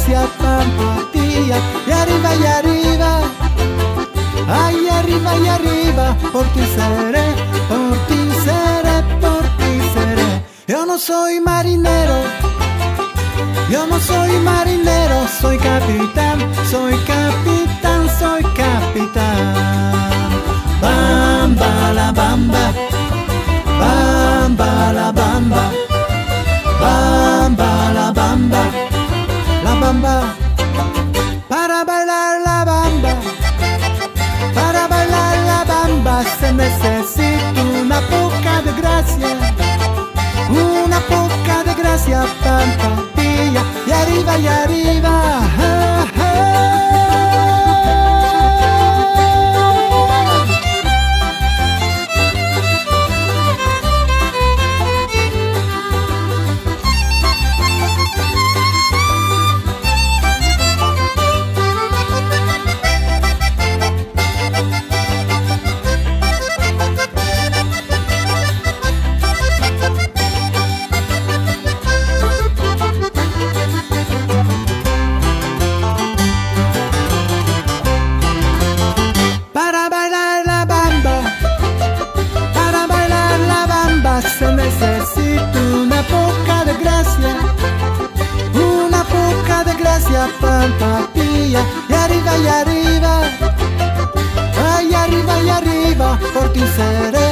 gracia, pampatía. Y arriba, ay, arriba y arriba, por ti seré, por ti seré, por ti seré. Yo no soy marinero, yo no soy marinero, soy capitán, soy capitán, soy capitán. Bamba la bamba, bamba la bamba, bamba la bamba, la bamba. Para bailar la bamba, para bailar la bamba se necesita una poca de gracia, una poca de gracia, pampatilla. Y arriba, ja, ja. Se necesita una poca de gracia, una poca de gracia, pampatilla. Y arriba, ay, arriba y arriba, por ti seré.